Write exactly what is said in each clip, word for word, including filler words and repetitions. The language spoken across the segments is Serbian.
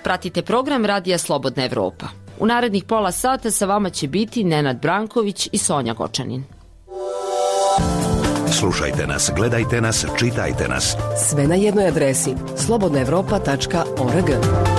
Pratite program Radija Slobodna Evropa. U narednih pola sata sa vama će biti Nenad Branković i Sonja Gočanin. Slušajte nas, gledajte nas, čitajte nas. Sve na jednoj adresi slobodna evropa tačka org.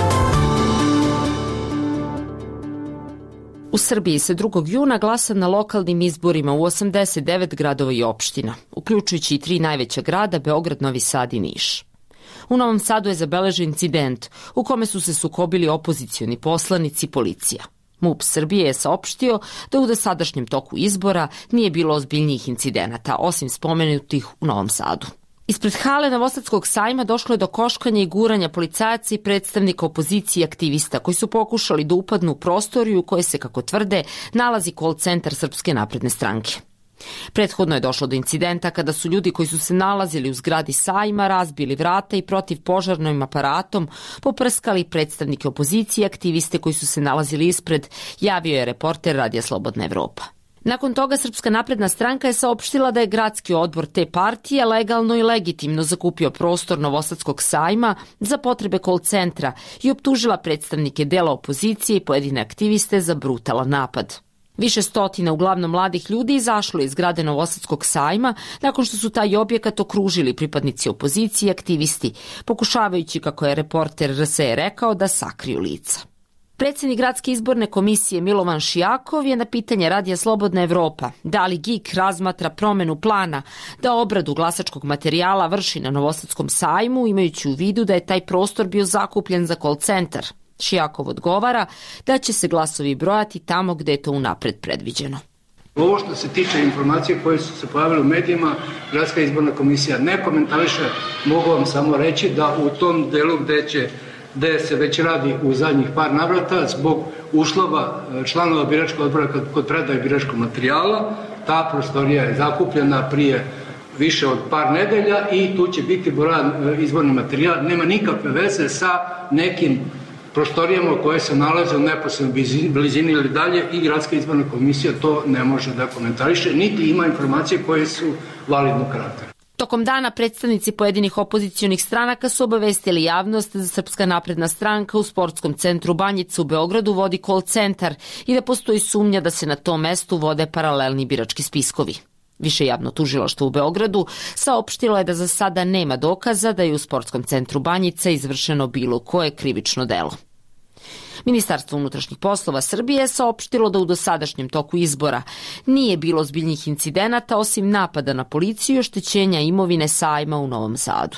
U Srbiji se drugog juna glasa na lokalnim izborima u osamdeset devet gradova i opština, uključujući i tri najveća grada, Beograd, Novi Sad i Niš. U Novom Sadu je zabeležen incident u kome su se sukobili opozicioni poslanici i policija. MUP Srbije je saopštio da u dosadašnjem toku izbora nije bilo ozbiljnijih incidenata, osim spomenutih u Novom Sadu. Ispred hale Novosadskog sajma došlo je do koškanja i guranja policajaca i predstavnika opozicije i aktivista koji su pokušali da upadnu u prostoriju u kojoj se, kako tvrde, nalazi call centar Srpske napredne stranke. Prethodno je došlo do incidenta kada su ljudi koji su se nalazili u zgradi sajma razbili vrata i protivpožarnim aparatom poprskali predstavnike opozicije i aktiviste koji su se nalazili ispred, javio je reporter Radija Slobodna Evropa. Nakon toga Srpska napredna stranka je saopštila da je gradski odbor te partije legalno i legitimno zakupio prostor Novosadskog sajma za potrebe call centra i optužila predstavnike dela opozicije i pojedine aktiviste za brutalan napad. Više stotina, uglavnom mladih ljudi, izašlo iz zgrade Novosadskog sajma nakon što su taj objekat okružili pripadnici opozicije i aktivisti, pokušavajući, kako je reporter R S E rekao, da sakriju lica. Predsjednik Gradske izborne komisije Milovan Šijakov je na pitanje Radija Slobodna Evropa da li G I K razmatra promenu plana da obradu glasačkog materijala vrši na Novosadskom sajmu, imajući u vidu da je taj prostor bio zakupljen za call centar. Šijakov odgovara da će se glasovi brojati tamo gde je to unapred predviđeno. Ovo što se tiče informacije koje su se pojavile u medijima, Gradska izborna komisija ne komentariše. Mogu vam samo reći da u tom delu gde će gde se već radi u zadnjih par navrata zbog uslova članova biračkog odbora kod predaje biračkog materijala, ta prostorija je zakupljena prije više od par nedelja i tu će biti brojan izborni materijal. Nema nikakve veze sa nekim prostorijama koje se nalaze u neposrednoj blizini ili dalje i Gradska izborna komisija to ne može da komentariše, niti ima informacije koje su validnog karaktera. Tokom dana predstavnici pojedinih opozicionih stranaka su obavestili javnost da Srpska napredna stranka u sportskom centru Banjica u Beogradu vodi call centar i da postoji sumnja da se na tom mestu vode paralelni birački spiskovi. Više javno tužilaštvo u Beogradu saopštilo je da za sada nema dokaza da je u sportskom centru Banjica izvršeno bilo koje krivično delo. Ministarstvo unutrašnjih poslova Srbije je saopštilo da u dosadašnjem toku izbora nije bilo ozbiljnih incidenata osim napada na policiju i oštećenja imovine sajma u Novom Sadu.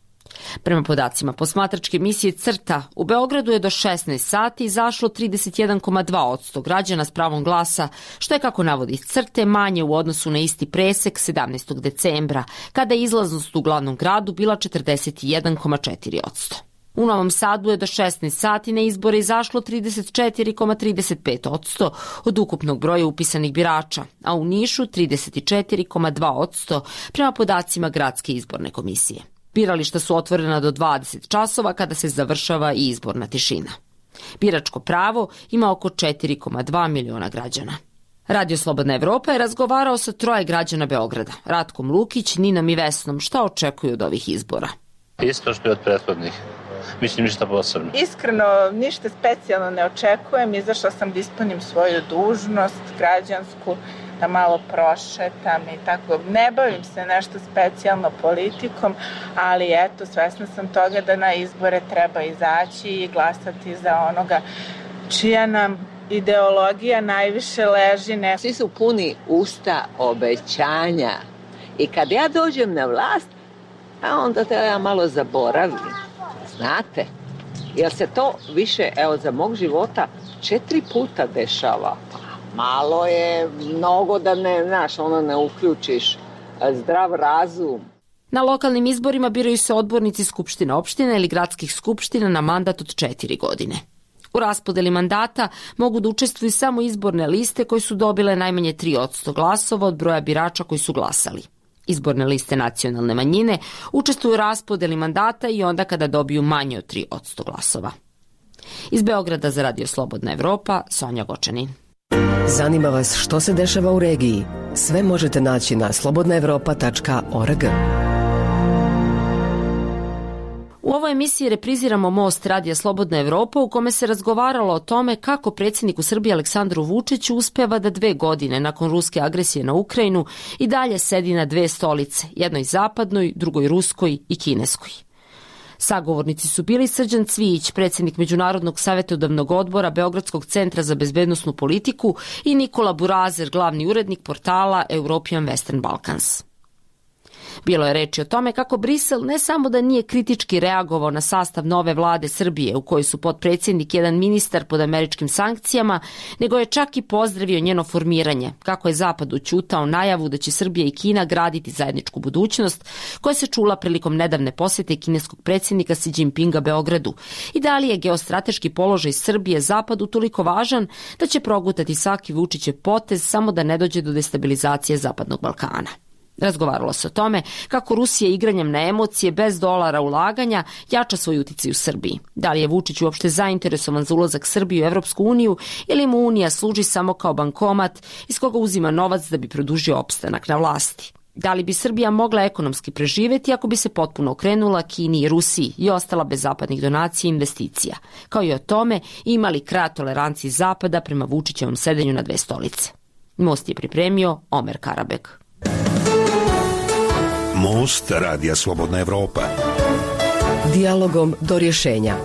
Prema podacima posmatračke misije CRTA, u Beogradu je do šesnaest sati izašlo trideset jedan zarez dva posto građana s pravom glasa, što je, kako navodi CRTE, manje u odnosu na isti presek sedamnaestog decembra, kada je izlaznost u glavnom gradu bila četrdeset jedan zarez četiri posto. U Novom Sadu je do šesnaest sati na izbore izašlo trideset četiri zarez trideset pet posto od ukupnog broja upisanih birača, a u Nišu trideset četiri zarez dva posto prema podacima Gradske izborne komisije. Birališta su otvorena do dvadeset časova kada se završava i izborna tišina. Biračko pravo ima oko četiri zarez dva miliona građana. Radio Slobodna Evropa je razgovarao sa troje građana Beograda, Ratkom Lukić, Ninom i Vesnom, šta očekuju od ovih izbora. Isto što je od prethodnih. Mislim, ništa posebno. Iskreno, ništa specijalno ne očekujem. Izašla sam da ispunim svoju dužnost građansku, da malo prošetam i tako. Ne bavim se nešto specijalno politikom, ali eto, svesna sam toga da na izbore treba izaći i glasati za onoga čija nam ideologija najviše leži. Ne... Svi su puni usta obećanja i kad ja dođem na vlast, a onda te ja malo zaboravim. Znate, jer se to više, evo, za mog života četiri puta dešava. Malo je mnogo da ne, znaš, ono ne uključiš zdrav razum. Na lokalnim izborima biraju se odbornici skupština opština ili gradskih skupština na mandat od četiri godine. U raspodeli mandata mogu da učestvuju samo izborne liste koje su dobile najmanje tri posto glasova od broja birača koji su glasali. Izborne liste nacionalne manjine učestvuju u raspodeli mandata i onda kada dobiju manje od tri posto glasova. Iz Beograda za Radio Slobodna Evropa, Sonja Gočanin. Zanima vas što se dešava u regiji? Sve možete naći na slobodna evropa tačka org. U ovoj emisiji repriziramo Most radija Slobodna Evropa u kome se razgovaralo o tome kako predsjedniku Srbije Aleksandru Vučiću uspeva da dve godine nakon ruske agresije na Ukrajinu i dalje sedi na dve stolice, jednoj zapadnoj, drugoj ruskoj i kineskoj. Sagovornici su bili Srđan Cvijić, predsjednik Međunarodnog savjetodavnog odbora Beogradskog centra za bezbednosnu politiku i Nikola Burazer, glavni urednik portala European Western Balkans. Bilo je reči o tome kako Brisel ne samo da nije kritički reagovao na sastav nove vlade Srbije u kojoj su potpredsjednik jedan ministar pod američkim sankcijama, nego je čak i pozdravio njeno formiranje, kako je Zapad ućutao najavu da će Srbija i Kina graditi zajedničku budućnost koja se čula prilikom nedavne posjete kineskog predsjednika Xi Jinpinga Beogradu i da li je geostrateški položaj Srbije Zapadu toliko važan da će progutati svaki Vučićev potez samo da ne dođe do destabilizacije Zapadnog Balkana. Razgovaralo se o tome kako Rusija igranjem na emocije bez dolara ulaganja jača svoj uticaj u Srbiji. Da li je Vučić uopšte zainteresovan za ulazak Srbije u Evropsku uniju ili mu Unija služi samo kao bankomat iz koga uzima novac da bi produžio opstanak na vlasti? Da li bi Srbija mogla ekonomski preživjeti ako bi se potpuno okrenula Kini i Rusiji i ostala bez zapadnih donacija i investicija? Kao i o tome ima li kraj toleranciji Zapada prema Vučićevom sedenju na dve stolice? Most je pripremio Omer Karabek. Most radija Slobodna Evropa. Dijalogom do rješenja.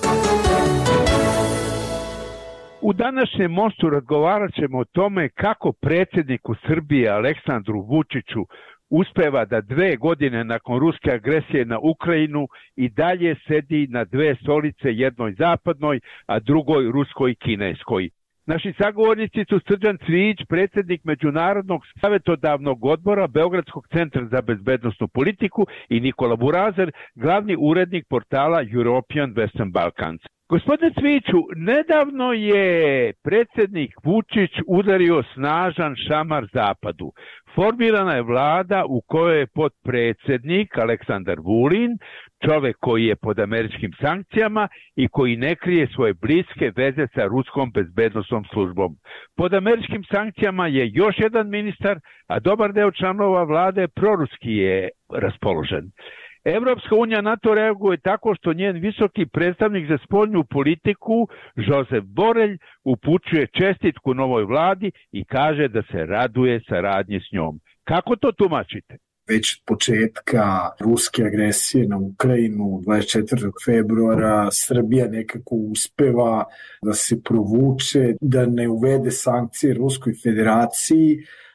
U današnjem Mostu razgovarat ćemo o tome kako predsjedniku Srbije Aleksandru Vučiću uspeva da dve godine nakon ruske agresije na Ukrajinu i dalje sedi na dve stolice, jednoj zapadnoj, a drugoj ruskoj i kineskoj. Naši sagovornici su Srđan Cvijić, predsjednik Međunarodnog savjetodavnog odbora Beogradskog centra za bezbednosnu politiku i Nikola Burazer, glavni urednik portala European Western Balkans. Gospodine Cvijiću, nedavno je predsjednik Vučić udario snažan šamar Zapadu. Formirana je vlada u kojoj je potpredsjednik Aleksandar Vulin, čovjek koji je pod američkim sankcijama i koji ne krije svoje bliske veze sa ruskom bezbednosnom službom. Pod američkim sankcijama je još jedan ministar, a dobar deo članova vlade proruski je raspoložen. Evropska unija na to reaguje tako što njen visoki predstavnik za spoljnu politiku, Josep Borelj, upućuje čestitku novoj vladi i kaže da se raduje saradnji s njom. Kako to tumačite? Već od početka ruske agresije na Ukrajinu dvadeset četvrtog februara Srbija nekako uspeva da se provuče, da ne uvede sankcije Ruskoj federaciji,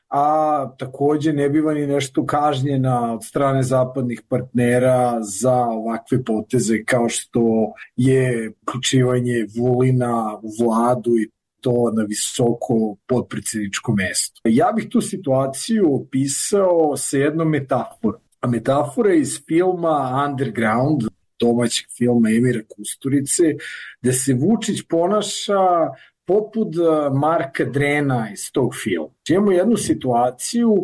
a takođe ne biva ni nešto kažnjena od strane zapadnih partnera za ovakve poteze kao što je uključivanje Vulina u vladu i to na visoko potpredsjedničko mesto. Ja bih tu situaciju opisao sa jednom metaforom. A metafora je iz filma Underground, domaćeg filma Emira Kusturice, gde se Vučić ponaša poput Marka Drena iz tog filma. Imamo jednu situaciju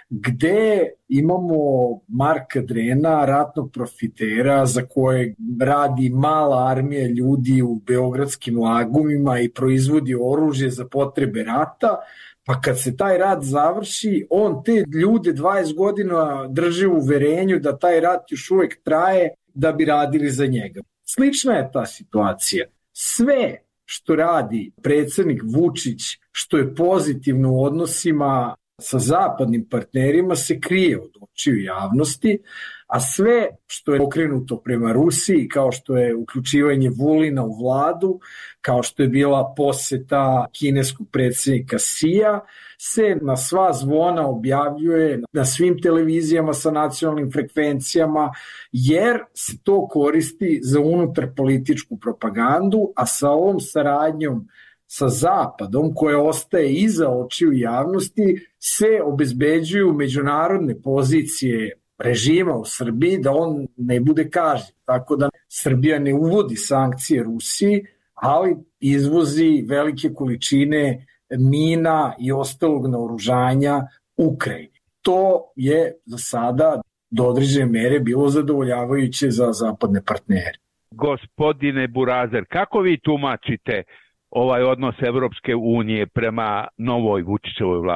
gde imamo Marka Drena, ratnog profitera za kojeg radi mala armija ljudi u beogradskim lagumima i proizvodi oružje za potrebe rata, pa kad se taj rat završi, on te ljude dvadeset godina drži u uverenju da taj rat još uvek traje da bi radili za njega. Slična je ta situacija. Sve što radi predsjednik Vučić, što je pozitivno u odnosima sa zapadnim partnerima, se krije od očiju javnosti, a sve što je okrenuto prema Rusiji, kao što je uključivanje Vulina u vladu, kao što je bila poseta kineskog predsjednika Xija, se na sva zvona objavljuje na svim televizijama sa nacionalnim frekvencijama, jer se to koristi za unutar političku propagandu, a sa ovom saradnjom sa Zapadom, koja ostaje iza očiju javnosti, se obezbeđuju međunarodne pozicije režima u Srbiji da on ne bude kažnjen. Tako da Srbija ne uvodi sankcije Rusiji, ali izvozi velike količine mina i ostalog naoružanja Ukrajini. To je za sada do određene mere bilo zadovoljavajuće za zapadne partnere. Gospodine Burazer, kako vi tumačite ovaj odnos Evropske unije prema novoj Vučićevoj vladi?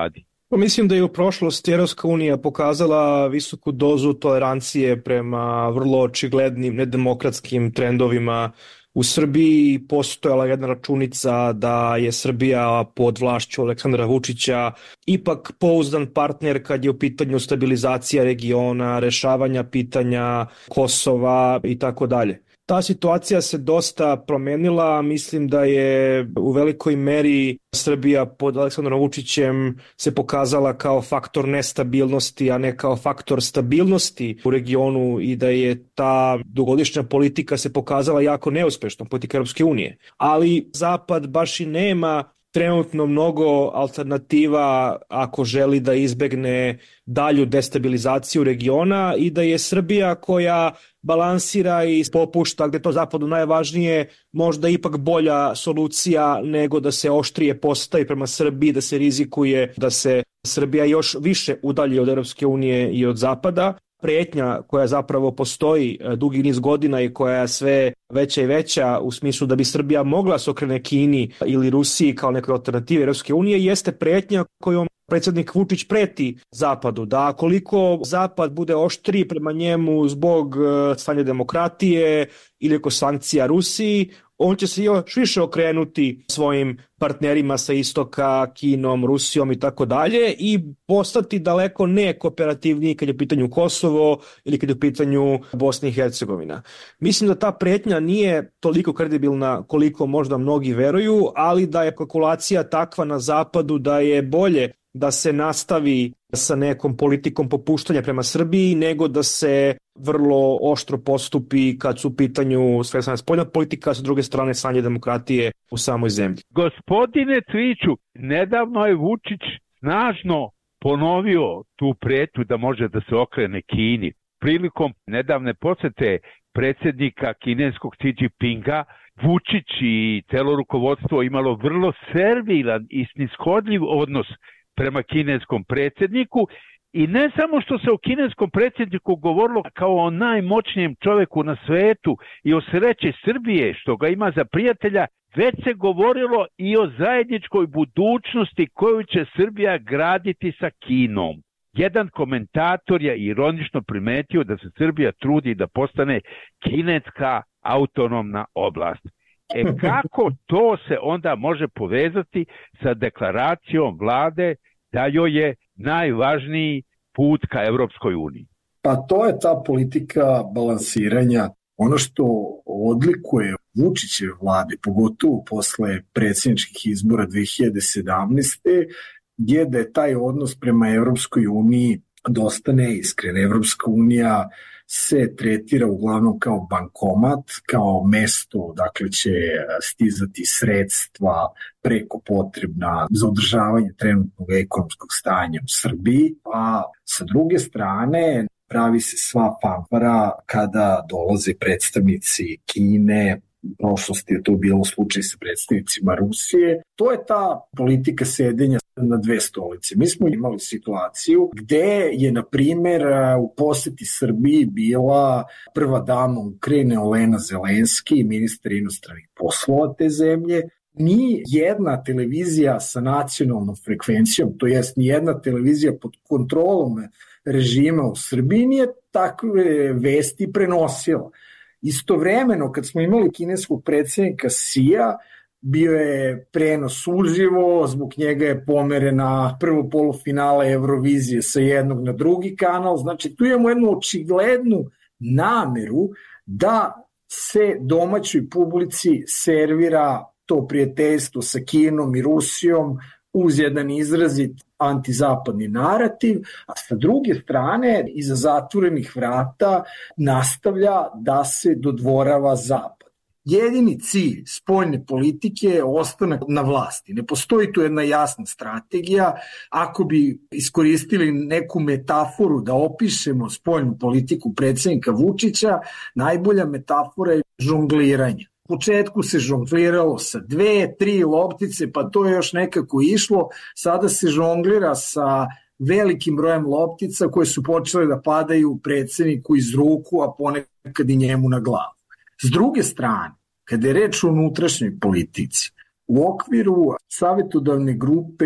Pa mislim da je u prošlosti Evropska unija pokazala visoku dozu tolerancije prema vrlo očiglednim nedemokratskim trendovima u Srbiji. Postojala jedna računica da je Srbija pod vlašću Aleksandra Vučića ipak pouzdan partner kad je u pitanju stabilizacija regiona, rešavanja pitanja Kosova i tako dalje. Ta situacija se dosta promenila, mislim da je u velikoj meri Srbija pod Aleksandrom Vučićem se pokazala kao faktor nestabilnosti, a ne kao faktor stabilnosti u regionu i da je ta dugogodišnja politika se pokazala jako neuspešnom, politika Europske unije. Ali Zapad baš i nema trenutno mnogo alternativa ako želi da izbegne dalju destabilizaciju regiona i da je Srbija koja balansira i popušta gde to Zapadu najvažnije, možda ipak bolja solucija nego da se oštrije postavi prema Srbiji, da se rizikuje da se Srbija još više udalji od Europske unije i od Zapada. Pretnja koja zapravo postoji dugi niz godina i koja je sve veća i veća u smislu da bi Srbija mogla se okrene Kini ili Rusiji kao nekoj alternativi Europske unije jeste pretnja kojom predsjednik Vučić preti Zapadu, da koliko Zapad bude oštriji prema njemu zbog stanja demokratije ili oko sankcija Rusiji, on će se još više okrenuti svojim partnerima sa istoka, Kinom, Rusijom i tako dalje i postati daleko ne kooperativniji kad je u pitanju Kosovo ili kad je u pitanju Bosna i Hercegovina. Mislim da ta pretnja nije toliko kredibilna koliko možda mnogi veruju, ali da je kalkulacija takva na Zapadu da je bolje da se nastavi sa nekom politikom popuštanja prema Srbiji nego da se vrlo oštro postupi kad su u pitanju sve strane spoljna politika, a sa druge strane stanje demokratije u samoj zemlji. Gospodine Cviću, nedavno je Vučić snažno ponovio tu pretu da može da se okrene Kini. Prilikom nedavne posete predsjednika kineskog Xi Jinpinga, Vučić i celo rukovodstvo imalo vrlo servilan i snishodljiv odnos prema kineskom predsjedniku i ne samo što se o kineskom predsjedniku govorilo kao o najmoćnijem čoveku na svetu i o sreći Srbije što ga ima za prijatelja, već se govorilo i o zajedničkoj budućnosti koju će Srbija graditi sa Kinom. Jedan komentator je ironično primetio da se Srbija trudi da postane kineska autonomna oblast. E kako to se onda može povezati sa deklaracijom vlade da joj je najvažniji put ka Evropskoj uniji? Pa to je ta politika balansiranja. Ono što odlikuje Vučićeve vlade, pogotovo posle predsjedničkih izbora dve hiljade sedamnaeste. je da je taj odnos prema Evropskoj uniji dosta neiskren. Evropska unija se tretira uglavnom kao bankomat, kao mesto dakle će stizati sredstva preko potrebna za održavanje trenutnog ekonomskog stanja u Srbiji, a sa druge strane pravi se sva fanfara kada dolaze predstavnici Kine, u prošlosti je to bilo slučaj sa predstavnicima Rusije. To je ta politika sedenja na dve stolice. Mi smo imali situaciju gde je, na primer, u poseti Srbiji bila prva dama Ukrajine Olena Zelenski, ministar inostranih poslova te zemlje. Ni jedna televizija sa nacionalnom frekvencijom, to jest ni jedna televizija pod kontrolom režima u Srbiji nije takve vesti prenosila. Istovremeno, kad smo imali kineskog predsjednika Xija, bio je prenos uživo, zbog njega je pomerena prvo polufinala Eurovizije sa jednog na drugi kanal, znači tu imamo jednu očiglednu nameru da se domaćoj publici servira to prijateljstvo sa Kinom i Rusijom uz jedan izrazit antizapadni narativ, a sa druge strane iza zatvorenih vrata nastavlja da se dodvorava Zapad. Jedini cilj spoljne politike je ostanak na vlasti. Ne postoji tu jedna jasna strategija. Ako bi iskoristili neku metaforu da opišemo spoljnu politiku predsjednika Vučića, najbolja metafora je žongliranje. U početku se žongliralo sa dve, tri loptice, pa to je još nekako išlo. Sada se žonglira sa velikim brojem loptica koje su počele da padaju predsjedniku iz ruku, a ponekad i njemu na glavu. S druge strane, kada je reč o unutrašnjoj politici, u okviru savjetodavne grupe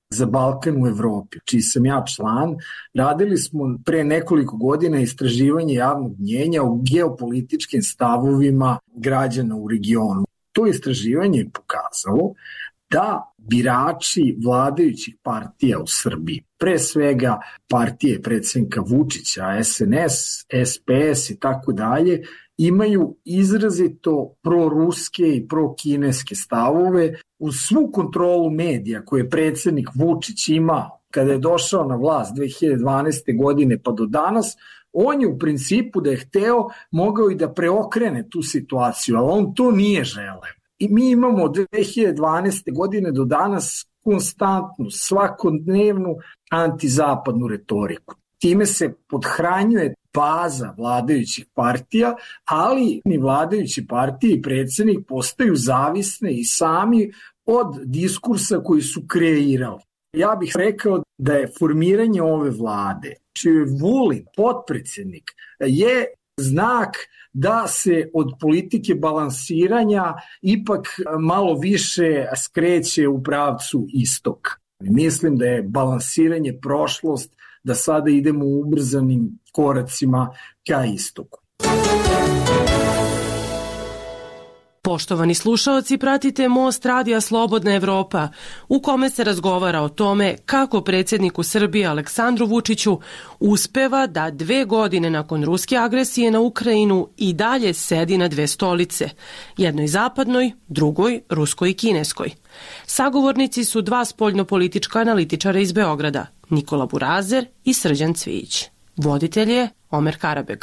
za Balkan u Evropi, čiji sam ja član. Radili smo pre nekoliko godina istraživanje javnog mnjenja o geopolitičkim stavovima građana u regionu. To istraživanje je pokazalo da birači vladajućih partija u Srbiji, pre svega partije predsjednika Vučića, S N S, S P S i tako dalje, imaju izrazito proruske i prokineske stavove. Uz svu kontrolu medija koje je predsjednik Vučić imao kada je došao na vlast dve hiljade dvanaeste. godine pa do danas, on je u principu da je hteo mogao i da preokrene tu situaciju, ali on to nije želeo. I mi imamo od dve hiljade dvanaeste. godine do danas konstantnu, svakodnevnu antizapadnu retoriku. Time se podhranjuje baza vladajućih partija, ali ni vladajući partije i predsjednik postaju zavisne i sami od diskursa koji su kreirali. Ja bih rekao da je formiranje ove vlade, čiji je Vulin potpredsjednik, je znak da se od politike balansiranja ipak malo više skreće u pravcu istoka. Mislim da je balansiranje prošlost, da sada idemo ubrzanim koracima ka istoku. Poštovani slušaoci, pratite Most Radija Slobodna Evropa, u kome se razgovara o tome kako predsjedniku Srbije Aleksandru Vučiću uspeva da dve godine nakon ruske agresije na Ukrajinu i dalje sedi na dve stolice, jednoj zapadnoj, drugoj ruskoj i kineskoj. Sagovornici su dva spoljnopolitička analitičara iz Beograda, Nikola Burazer i Srđan Cvijić. Voditelj je Omer Karabeg.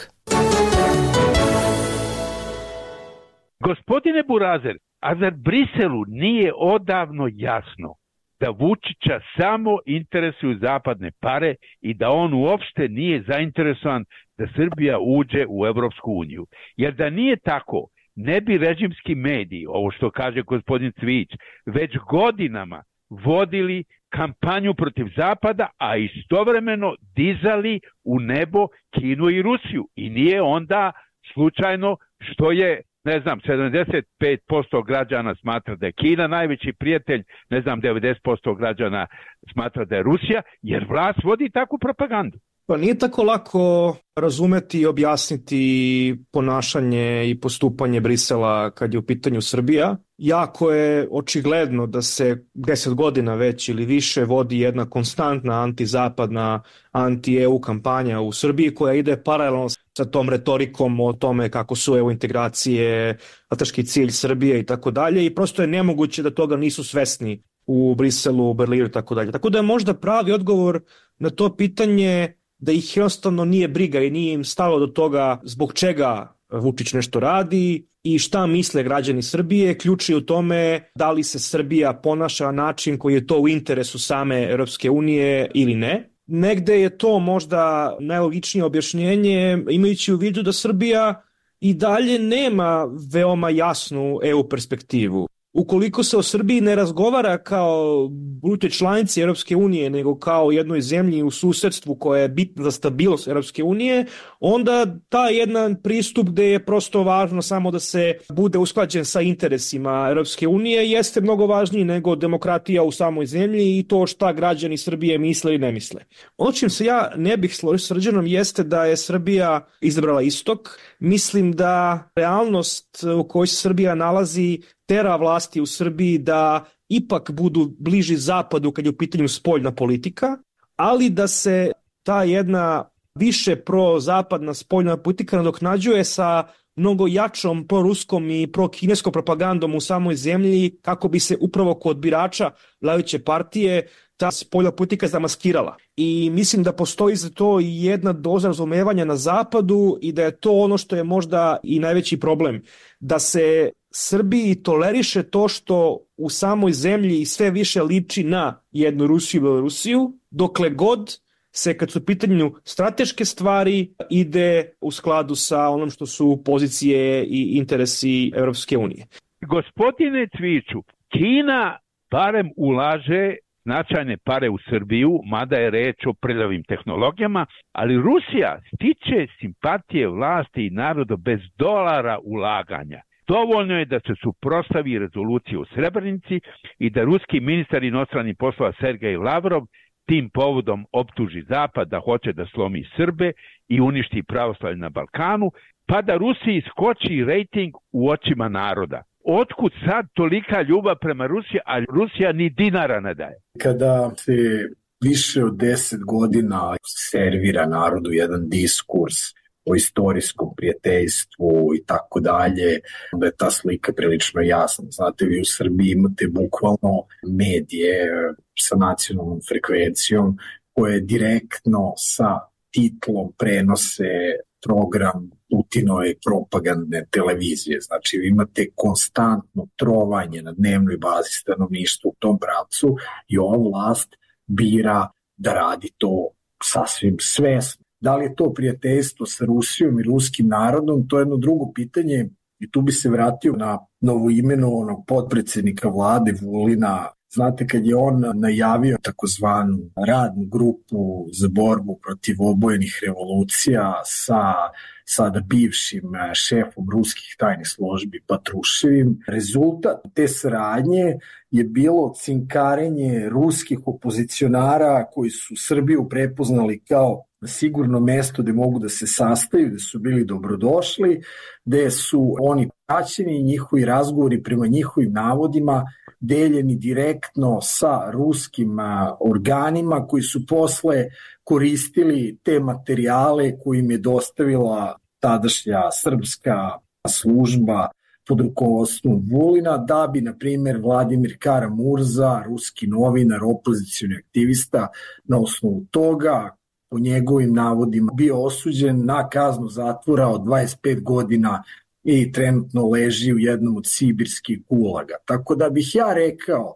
Gospodine Burazer, a zar Briselu nije odavno jasno da Vučića samo interesuju zapadne pare i da on uopšte nije zainteresovan da Srbija uđe u Evropsku uniju? Jer da nije tako, ne bi režimski mediji, ovo što kaže gospodin Cvijić, već godinama vodili kampanju protiv Zapada, a istovremeno dizali u nebo Kinu i Rusiju. I nije onda slučajno što je, ne znam, sedamdeset pet posto građana smatra da je Kina najveći prijatelj, ne znam, devedeset posto građana smatra da je Rusija, jer vlast vodi takvu propagandu. Pa nije tako lako razumeti i objasniti ponašanje i postupanje Brisela kad je u pitanju Srbija. Jako je očigledno da se deset godina već ili više vodi jedna konstantna antizapadna, anti-E U kampanja u Srbiji koja ide paralelno sa tom retorikom o tome kako su E U integracije strateški cilj Srbije i tako dalje i prosto je nemoguće da toga nisu svesni u Briselu, u Berlinu i tako dalje. Tako da je možda pravi odgovor na to pitanje da ih jednostavno nije briga i nije im stalo do toga zbog čega Vučić nešto radi i šta misle građani Srbije, ključ je u tome da li se Srbija ponaša na način koji je to u interesu same Europske unije ili ne. Negde je to možda najlogičnije objašnjenje, imajući u vidu da Srbija i dalje nema veoma jasnu E U perspektivu. Ukoliko se o Srbiji ne razgovara kao bruto članici Europske unije, nego kao jednoj zemlji u susedstvu koja je bitna za stabilnost Europske unije, onda ta jedan pristup gde je prosto važno samo da se bude usklađen sa interesima Europske unije jeste mnogo važniji nego demokratija u samoj zemlji i to šta građani Srbije misle i ne misle. Ono čim se ja ne bih složio s Srđanom jeste da je Srbija izabrala istok. Mislim da realnost u kojoj se Srbija nalazi tera vlasti u Srbiji da ipak budu bliži zapadu kad je u pitanju spoljna politika, ali da se ta jedna više prozapadna spoljna politika nadoknađuje sa mnogo jačom proruskom i prokineskom propagandom u samoj zemlji kako bi se upravo kod birača vladajuće partije ta spoljna politika zamaskirala. I mislim da postoji za to i jedna doza razumevanja na zapadu i da je to ono što je možda i najveći problem. Da se Srbiji toleriše to što u samoj zemlji sve više liči na jednu Rusiju i Belorusiju, dokle god se kad su u pitanju strateške stvari ide u skladu sa onom što su pozicije i interesi Europske unije. Gospodine Cviću, Kina barem ulaže značajne pare u Srbiju, mada je reč o prljavim tehnologijama, ali Rusija stiče simpatije vlasti i naroda bez dolara ulaganja. Dovoljno je da se suprotstavi rezoluciji u Srebrenici i da ruski ministar inostranih poslova Sergej Lavrov tim povodom optuži Zapad da hoće da slomi Srbe i uništi pravoslavlje na Balkanu, pa da Rusiji skoči rejting u očima naroda. Otkud sad tolika ljubav prema Rusiji, a Rusija ni dinara ne daje? Kada se više od deset godina servira narodu jedan diskurs o istorijskom prijateljstvu i tako dalje, onda je ta slika prilično jasna. Znate, vi u Srbiji imate bukvalno medije sa nacionalnom frekvencijom koje direktno sa titlom prenose program Putinove propagandne televizije. Znači, vi imate konstantno trovanje na dnevnoj bazi stanovništva u tom pravcu i ova vlast bira da radi to sasvim svesno. Da li je to prijateljstvo sa Rusijom i ruskim narodom, to je jedno drugo pitanje i tu bi se vratio na novoimenovanog potpredsednika vlade Vulina. Znate, kad je on najavio takozvanu radnu grupu za borbu protiv obojenih revolucija sa sada bivšim šefom ruskih tajnih službi Patruševim, rezultat te saradnje je bilo cinkarenje ruskih opozicionara koji su Srbiju prepoznali kao sigurno mesto gde mogu da se sastaju, gde su bili dobrodošli, gde su oni praćeni i njihovi razgovori prema njihovim navodima deljeni direktno sa ruskim organima koji su posle koristili te materijale koje im je dostavila tadašnja srpska služba pod rukovodstvom Vulina, da bi, na primjer, Vladimir Kara-Murza, ruski novinar, opozicioni aktivista, na osnovu toga, po njegovim navodima, bio osuđen na kaznu zatvora od dvadeset pet godina i trenutno leži u jednom od sibirskih gulaga. Tako da bih ja rekao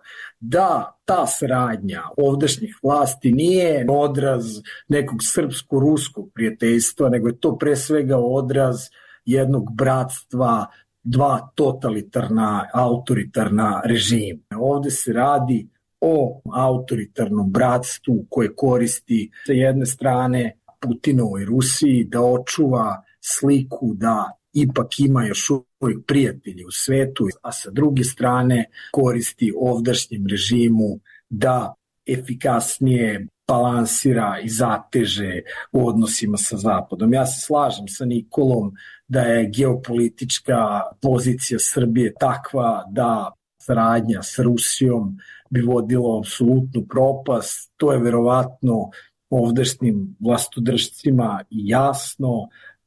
da ta saradnja ovdašnjih vlasti nije odraz nekog srpsko-ruskog prijateljstva, nego je to pre svega odraz jednog bratstva dva totalitarna, autoritarna režima. Ovde se radi o autoritarnom bratstvu koje koristi sa jedne strane Putinovoj Rusiji da očuva sliku da ipak ima još uvijek prijatelji u svetu, a sa druge strane koristi ovdašnjem režimu da efikasnije balansira i zateže u odnosima sa Zapadom. Ja se slažem sa Nikolom da je geopolitička pozicija Srbije takva da saradnja sa Rusijom bi vodilo apsolutnu propast. To je verovatno ovdašnjim vlastodržcima i jasno,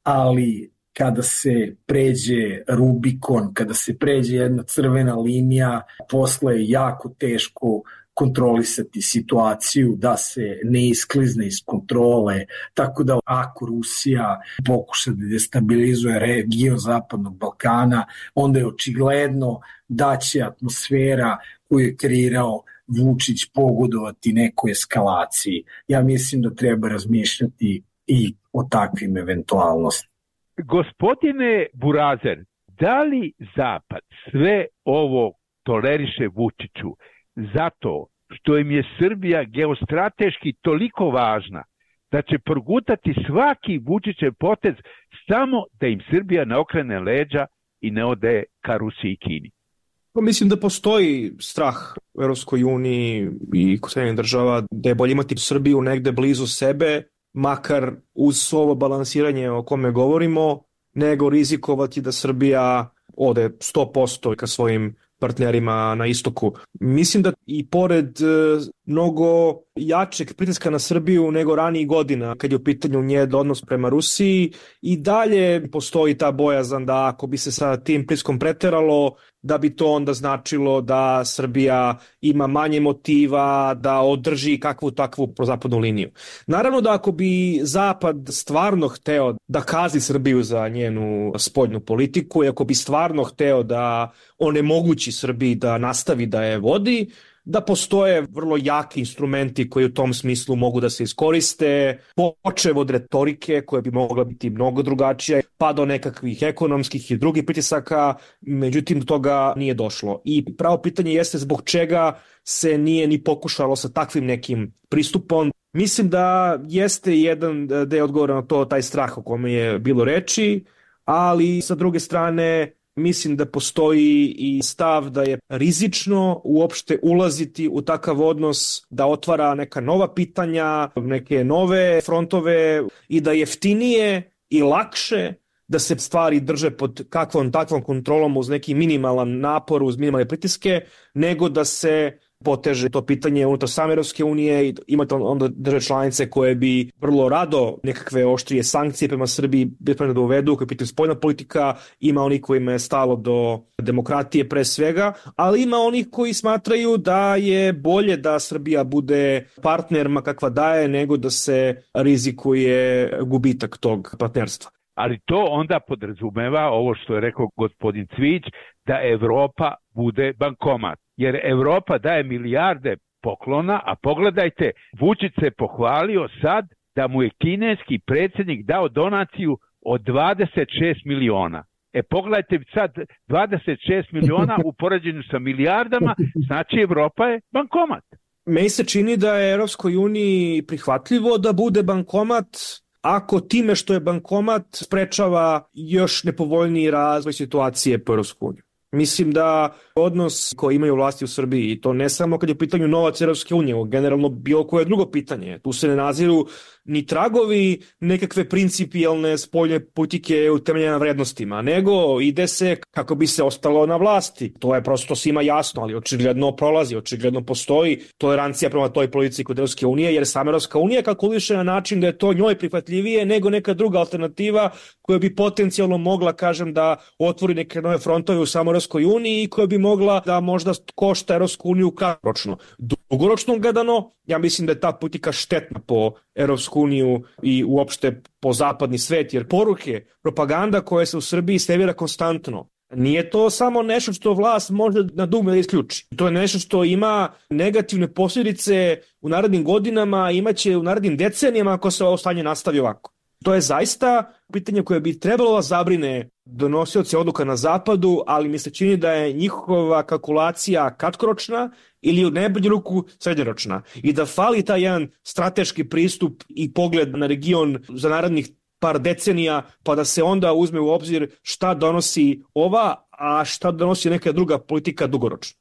ali kada se pređe Rubikon, kada se pređe jedna crvena linija, posle je jako teško kontrolisati situaciju da se ne isklizne iz kontrole, tako da ako Rusija pokuša da destabilizuje region Zapadnog Balkana, onda je očigledno da će atmosfera koju je kreirao Vučić pogodovati nekoj eskalaciji. Ja mislim da treba razmišljati i o takvim eventualnostima. Gospodine Burazer, da li Zapad sve ovo toleriše Vučiću zato što im je Srbija geostrateški toliko važna da će progutati svaki Vučićev potez samo da im Srbija ne okrene leđa i ne ode ka Rusiji i Kini? Mislim da postoji strah u Evropskoj uniji i kod Sjedinjenih država da je bolje imati Srbiju negde blizu sebe, makar uz ovo balansiranje o kome govorimo, nego rizikovati da Srbija ode sto posto ka svojim partnerima na istoku. Mislim da i pored mnogo jačeg pritiska na Srbiju nego ranijih godina, kad je u pitanju njen odnos prema Rusiji, i dalje postoji ta bojazan da ako bi se sa tim pritiskom preteralo, da bi to onda značilo da Srbija ima manje motiva da održi kakvu takvu prozapadnu liniju. Naravno da ako bi Zapad stvarno hteo da kazni Srbiju za njenu spoljnu politiku i ako bi stvarno hteo da onemogući Srbiji da nastavi da je vodi, da postoje vrlo jaki instrumenti koji u tom smislu mogu da se iskoriste, počev od retorike koja bi mogla biti mnogo drugačija, pa do nekakvih ekonomskih i drugih pritisaka, međutim do toga nije došlo. I pravo pitanje jeste zbog čega se nije ni pokušalo sa takvim nekim pristupom. Mislim da jeste jedan deo odgovora na to, taj strah o kome je bilo reči, ali sa druge strane Mislim da postoji i stav da je rizično uopšte ulaziti u takav odnos, da otvara neka nova pitanja, neke nove frontove i da jeftinije i lakše da se stvari drže pod kakvom takvom kontrolom uz neki minimalan napor, uz minimalne pritiske, nego da se poteže to pitanje unutar same Evropske unije i imate onda države članice koje bi vrlo rado nekakve oštrije sankcije prema Srbiji bespravno da uvedu, koje pitaju spoljna politika, ima onih kojima je stalo do demokratije pre svega, ali ima onih koji smatraju da je bolje da Srbija bude partner ma kakva daje nego da se rizikuje gubitak tog partnerstva. Ali to onda podrazumeva ovo što je rekao gospodin Cvić, da Evropa bude bankomat. Jer Evropa daje milijarde poklona, a pogledajte, Vučić se pohvalio sad da mu je kineski predsjednik dao donaciju od dvadeset šest miliona. E pogledajte sad, dvadeset šest miliona u poređenju sa milijardama, znači Evropa je bankomat. Meni se čini da je Evropskoj uniji prihvatljivo da bude bankomat ako time što je bankomat sprečava još nepovoljniji razvoj situacije po Evropsku uniju. Mislim da odnos koji imaju vlasti u Srbiji, i to ne samo kad je u pitanju novac Evropske unije, generalno bilo koje drugo pitanje, tu se ne naziru ni tragovi nekakve principijelne spoljne politike utemeljene na vrednostima, nego ide se kako bi se ostalo na vlasti. To je prosto svima jasno, ali očigledno prolazi, očigledno postoji tolerancija prema toj politici kod Evropske unije, jer sama Evropska unija kalkuliše na način da je to njoj prihvatljivije nego neka druga alternativa koja bi potencijalno mogla, kažem, da otvori neke nove frontove u samoj Evropskoj uniji i koja bi mogla da možda košta Evropsku uniju kratkoročno. Dugoročno gledano, ja mislim da je ta politika štetna po Evropsku uniju i uopšte po zapadni svet, jer poruke, propaganda koja se u Srbiji servira konstantno, nije to samo nešto što vlast može na dugme da isključi. To je nešto što ima negativne posljedice u narednim godinama, imaće u narednim decenijama ako se ovo stanje nastavi ovako. To je zaista pitanje koje bi trebalo da zabrine donosioci odluka na zapadu, ali mi se čini da je njihova kalkulacija kratkoročna ili u najbolju ruku srednjoročna i da fali taj jedan strateški pristup i pogled na region za narednih par decenija, pa da se onda uzme u obzir šta donosi ova, a šta donosi neka druga politika dugoročno.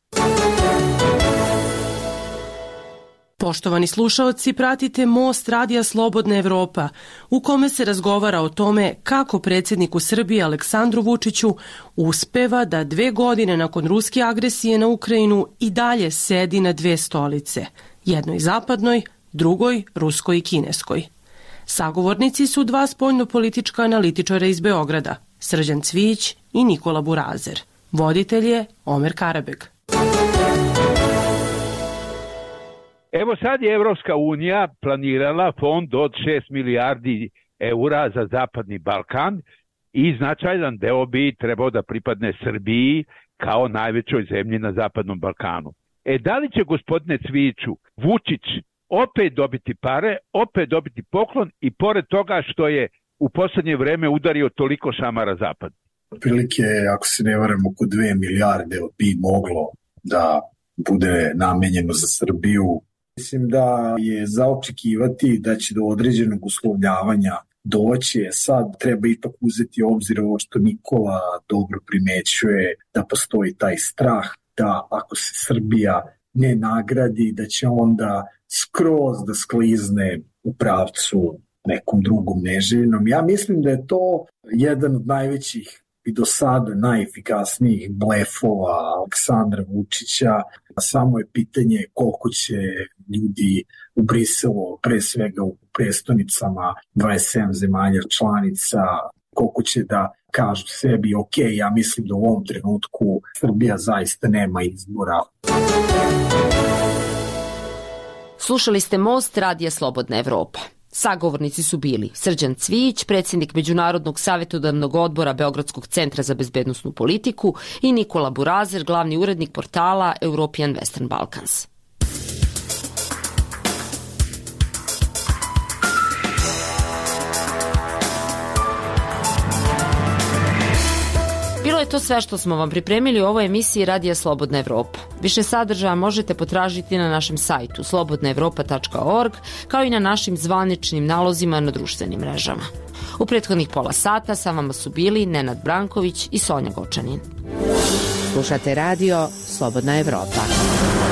Poštovani slušaoci, pratite Most Radija Slobodna Evropa, u kome se razgovara o tome kako predsjedniku Srbije Aleksandru Vučiću uspeva da dve godine nakon ruske agresije na Ukrajinu i dalje sedi na dve stolice, jednoj zapadnoj, drugoj ruskoj i kineskoj. Sagovornici su dva spoljnopolitička analitičara iz Beograda, Srđan Cvić i Nikola Burazer. Voditelj je Omer Karabeg. Evo sad je Evropska unija planirala fond od šest milijardi eura za Zapadni Balkan i značajan deo bi trebao da pripadne Srbiji kao najvećoj zemlji na Zapadnom Balkanu. E da li će, gospodine Cviću, Vučić opet dobiti pare, opet dobiti poklon i pored toga što je u poslednje vreme udario toliko šamara Zapad? Prilike, ako se ne varam, oko dve milijarde bi moglo da bude namenjeno za Srbiju. Mislim da je za očekivati da će do određenog uslovljavanja doći. Sad treba ipak uzeti obzir ovo što Nikola dobro primećuje, da postoji taj strah da ako se Srbija ne nagradi, da će onda skroz da sklizne u pravcu nekom drugom neželjenom. Ja mislim da je to jedan od najvećih i do sada najefikasnijih blefova Aleksandra Vučića. Samo je pitanje koliko će ljudi u Briselu, pre svega u prestonicama dvadeset sedam zemalja članica, koliko će da kažu sebi, ok, ja mislim da u ovom trenutku Srbija zaista nema izbora. Slušali ste Most Radija Slobodna Evropa. Sagovornici su bili Srđan Cvić, predsjednik Međunarodnog savjetodavnog odbora Beogradskog centra za bezbednosnu politiku, i Nikola Burazer, glavni urednik portala European Western Balkans. Bilo je to sve što smo vam pripremili u ovoj emisiji Radija Slobodna Evropa. Više sadržaja možete potražiti na našem sajtu slobodna evropa tačka org, kao i na našim zvaničnim nalozima na društvenim mrežama. U prethodnih pola sata sa vama su bili Nenad Branković i Sonja Gočanin. Slušate radio Slobodna Evropa.